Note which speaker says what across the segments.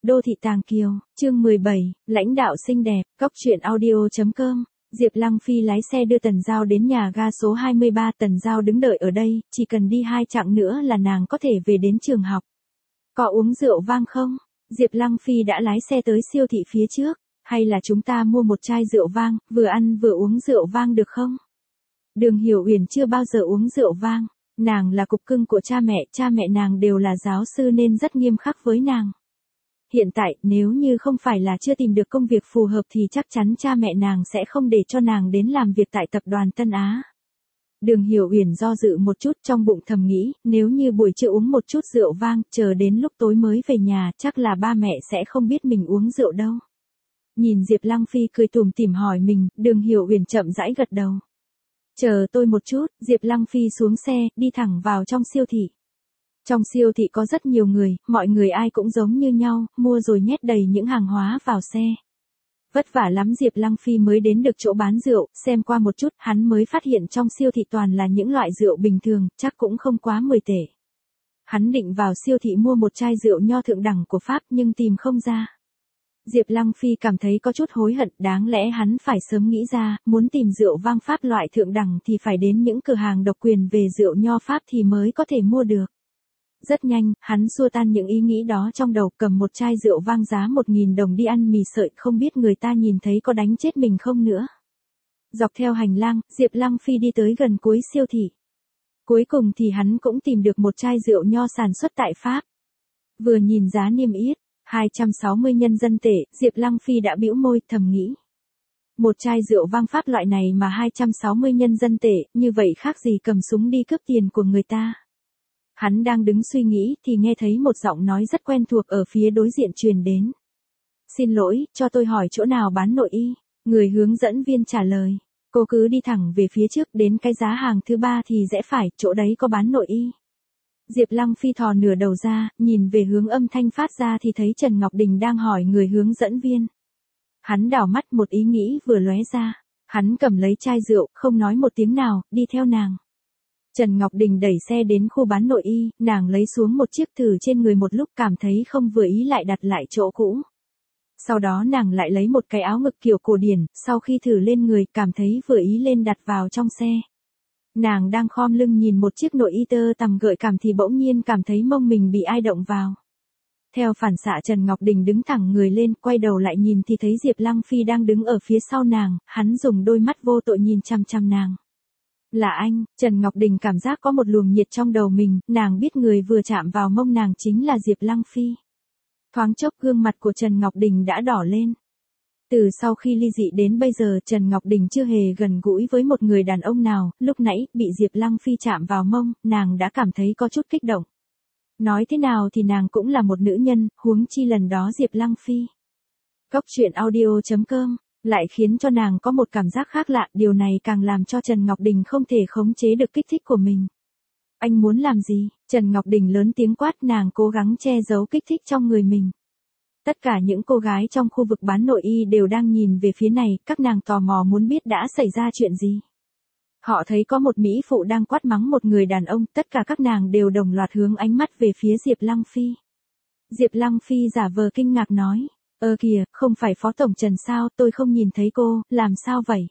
Speaker 1: Đô thị Tàng Kiều, chương 17, lãnh đạo xinh đẹp, góc truyện audio.com. Diệp Lăng Phi lái xe đưa Tần Giao đến nhà ga số 23, Tần Giao đứng đợi ở đây, chỉ cần đi 2 chặng nữa là nàng có thể về đến trường học. Có uống rượu vang không? Diệp Lăng Phi đã lái xe tới siêu thị phía trước, hay là chúng ta mua một chai rượu vang, vừa ăn vừa uống rượu vang được không? Đường Hiểu Uyển chưa bao giờ uống rượu vang, nàng là cục cưng của cha mẹ nàng đều là giáo sư nên rất nghiêm khắc với nàng. Hiện tại, nếu như không phải là chưa tìm được công việc phù hợp thì chắc chắn cha mẹ nàng sẽ không để cho nàng đến làm việc tại tập đoàn Tân Á. Đường Hiểu Uyển do dự một chút, trong bụng thầm nghĩ, nếu như buổi trưa uống một chút rượu vang, chờ đến lúc tối mới về nhà, chắc là ba mẹ sẽ không biết mình uống rượu đâu. Nhìn Diệp Lăng Phi cười tủm tỉm hỏi mình, Đường Hiểu Uyển chậm rãi gật đầu. Chờ tôi một chút, Diệp Lăng Phi xuống xe, đi thẳng vào trong siêu thị. Trong siêu thị có rất nhiều người, mọi người ai cũng giống như nhau, mua rồi nhét đầy những hàng hóa vào xe. Vất vả lắm Diệp Lăng Phi mới đến được chỗ bán rượu, xem qua một chút, hắn mới phát hiện trong siêu thị toàn là những loại rượu bình thường, chắc cũng không quá 10 tệ. Hắn định vào siêu thị mua một chai rượu nho thượng đẳng của Pháp nhưng tìm không ra. Diệp Lăng Phi cảm thấy có chút hối hận, đáng lẽ hắn phải sớm nghĩ ra, muốn tìm rượu vang Pháp loại thượng đẳng thì phải đến những cửa hàng độc quyền về rượu nho Pháp thì mới có thể mua được. Rất nhanh, hắn xua tan những ý nghĩ đó trong đầu, cầm một chai rượu vang giá 1.000 đồng đi ăn mì sợi, không biết người ta nhìn thấy có đánh chết mình không nữa. Dọc theo hành lang, Diệp Lăng Phi đi tới gần cuối siêu thị. Cuối cùng thì hắn cũng tìm được một chai rượu nho sản xuất tại Pháp. Vừa nhìn giá niêm yết, 260 nhân dân tệ, Diệp Lăng Phi đã bĩu môi, thầm nghĩ. Một chai rượu vang Pháp loại này mà 260 nhân dân tệ, như vậy khác gì cầm súng đi cướp tiền của người ta. Hắn đang đứng suy nghĩ thì nghe thấy một giọng nói rất quen thuộc ở phía đối diện truyền đến. Xin lỗi, cho tôi hỏi chỗ nào bán nội y? Người hướng dẫn viên trả lời. Cô cứ đi thẳng về phía trước đến cái giá hàng thứ 3 thì rẽ phải, chỗ đấy có bán nội y. Diệp Lăng Phi thò nửa đầu ra, nhìn về hướng âm thanh phát ra thì thấy Trần Ngọc Đình đang hỏi người hướng dẫn viên. Hắn đảo mắt, một ý nghĩ vừa lóe ra. Hắn cầm lấy chai rượu, không nói một tiếng nào, đi theo nàng. Trần Ngọc Đình đẩy xe đến khu bán nội y, nàng lấy xuống một chiếc thử trên người một lúc cảm thấy không vừa ý lại đặt lại chỗ cũ. Sau đó nàng lại lấy một cái áo ngực kiểu cổ điển, sau khi thử lên người cảm thấy vừa ý lên đặt vào trong xe. Nàng đang khom lưng nhìn một chiếc nội y tơ tằm gợi cảm thì bỗng nhiên cảm thấy mông mình bị ai động vào. Theo phản xạ Trần Ngọc Đình đứng thẳng người lên, quay đầu lại nhìn thì thấy Diệp Lăng Phi đang đứng ở phía sau nàng, hắn dùng đôi mắt vô tội nhìn chằm chằm nàng. Là anh, Trần Ngọc Đình cảm giác có một luồng nhiệt trong đầu mình, nàng biết người vừa chạm vào mông nàng chính là Diệp Lăng Phi. Thoáng chốc gương mặt của Trần Ngọc Đình đã đỏ lên. Từ sau khi ly dị đến bây giờ Trần Ngọc Đình chưa hề gần gũi với một người đàn ông nào, lúc nãy, bị Diệp Lăng Phi chạm vào mông, nàng đã cảm thấy có chút kích động. Nói thế nào thì nàng cũng là một nữ nhân, huống chi lần đó Diệp Lăng Phi. Góc truyện audio.com lại khiến cho nàng có một cảm giác khác lạ, điều này càng làm cho Trần Ngọc Đình không thể khống chế được kích thích của mình. Anh muốn làm gì? Trần Ngọc Đình lớn tiếng quát, nàng cố gắng che giấu kích thích trong người mình. Tất cả những cô gái trong khu vực bán nội y đều đang nhìn về phía này, các nàng tò mò muốn biết đã xảy ra chuyện gì. Họ thấy có một mỹ phụ đang quát mắng một người đàn ông, tất cả các nàng đều đồng loạt hướng ánh mắt về phía Diệp Lăng Phi. Diệp Lăng Phi giả vờ kinh ngạc nói. Kìa, không phải Phó Tổng Trần sao, tôi không nhìn thấy cô, làm sao vậy?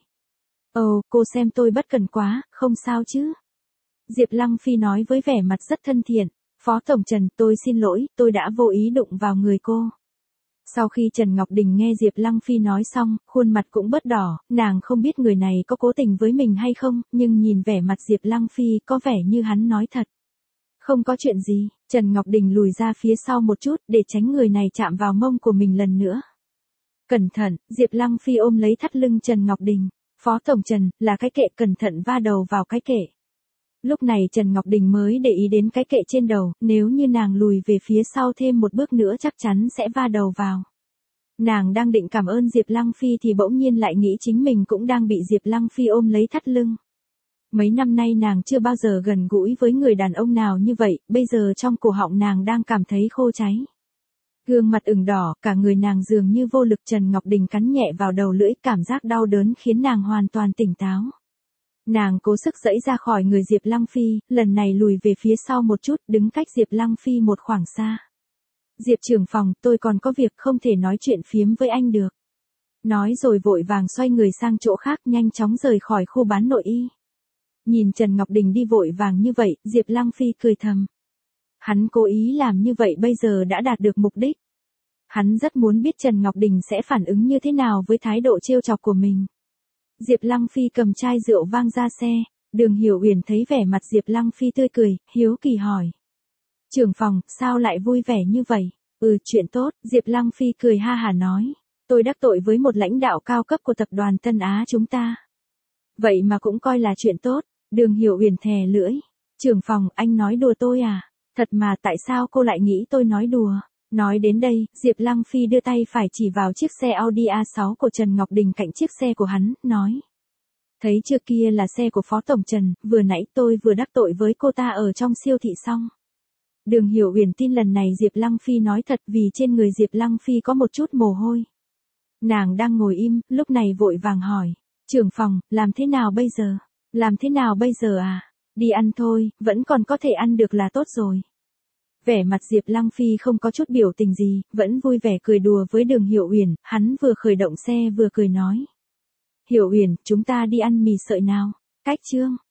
Speaker 1: Cô xem tôi bất cần quá, không sao chứ? Diệp Lăng Phi nói với vẻ mặt rất thân thiện. Phó Tổng Trần, tôi xin lỗi, tôi đã vô ý đụng vào người cô. Sau khi Trần Ngọc Đình nghe Diệp Lăng Phi nói xong, khuôn mặt cũng bớt đỏ, nàng không biết người này có cố tình với mình hay không, nhưng nhìn vẻ mặt Diệp Lăng Phi có vẻ như hắn nói thật. Không có chuyện gì, Trần Ngọc Đình lùi ra phía sau một chút để tránh người này chạm vào mông của mình lần nữa. Cẩn thận, Diệp Lăng Phi ôm lấy thắt lưng Trần Ngọc Đình. Phó Tổng Trần, là cái kệ, cẩn thận va đầu vào cái kệ. Lúc này Trần Ngọc Đình mới để ý đến cái kệ trên đầu, nếu như nàng lùi về phía sau thêm một bước nữa chắc chắn sẽ va đầu vào. Nàng đang định cảm ơn Diệp Lăng Phi thì bỗng nhiên lại nghĩ chính mình cũng đang bị Diệp Lăng Phi ôm lấy thắt lưng. Mấy năm nay nàng chưa bao giờ gần gũi với người đàn ông nào như vậy, bây giờ trong cổ họng nàng đang cảm thấy khô cháy. Gương mặt ửng đỏ, cả người nàng dường như vô lực. Trần Ngọc Đình cắn nhẹ vào đầu lưỡi, cảm giác đau đớn khiến nàng hoàn toàn tỉnh táo. Nàng cố sức giãy ra khỏi người Diệp Lăng Phi, lần này lùi về phía sau một chút, đứng cách Diệp Lăng Phi một khoảng xa. Diệp trưởng phòng, tôi còn có việc không thể nói chuyện phiếm với anh được. Nói rồi vội vàng xoay người sang chỗ khác nhanh chóng rời khỏi khu bán nội y. Nhìn Trần Ngọc Đình đi vội vàng như vậy, Diệp Lăng Phi cười thầm. Hắn cố ý làm như vậy bây giờ đã đạt được mục đích. Hắn rất muốn biết Trần Ngọc Đình sẽ phản ứng như thế nào với thái độ trêu chọc của mình. Diệp Lăng Phi cầm chai rượu vang ra xe. Đường Hiểu Uyển thấy vẻ mặt Diệp Lăng Phi tươi cười, hiếu kỳ hỏi. Trưởng phòng, sao lại vui vẻ như vậy? Chuyện tốt, Diệp Lăng Phi cười ha hả nói. Tôi đắc tội với một lãnh đạo cao cấp của tập đoàn Tân Á chúng ta. Vậy mà cũng coi là chuyện tốt. Đường Hiểu Uyển thè lưỡi. Trưởng phòng, anh nói đùa tôi à? Thật mà tại sao cô lại nghĩ tôi nói đùa? Nói đến đây, Diệp Lăng Phi đưa tay phải chỉ vào chiếc xe Audi A6 của Trần Ngọc Đình cạnh chiếc xe của hắn, nói. Thấy chưa, kia là xe của Phó Tổng Trần, vừa nãy tôi vừa đắc tội với cô ta ở trong siêu thị xong. Đường Hiểu Uyển tin lần này Diệp Lăng Phi nói thật vì trên người Diệp Lăng Phi có một chút mồ hôi. Nàng đang ngồi im, lúc này vội vàng hỏi. Trưởng phòng, làm thế nào bây giờ? Làm thế nào bây giờ à? Đi ăn thôi, vẫn còn có thể ăn được là tốt rồi. Vẻ mặt Diệp Lăng Phi không có chút biểu tình gì, vẫn vui vẻ cười đùa với Đường Hiểu Uyển, hắn vừa khởi động xe vừa cười nói. Hiểu Uyển, chúng ta đi ăn mì sợi nào? Cách chương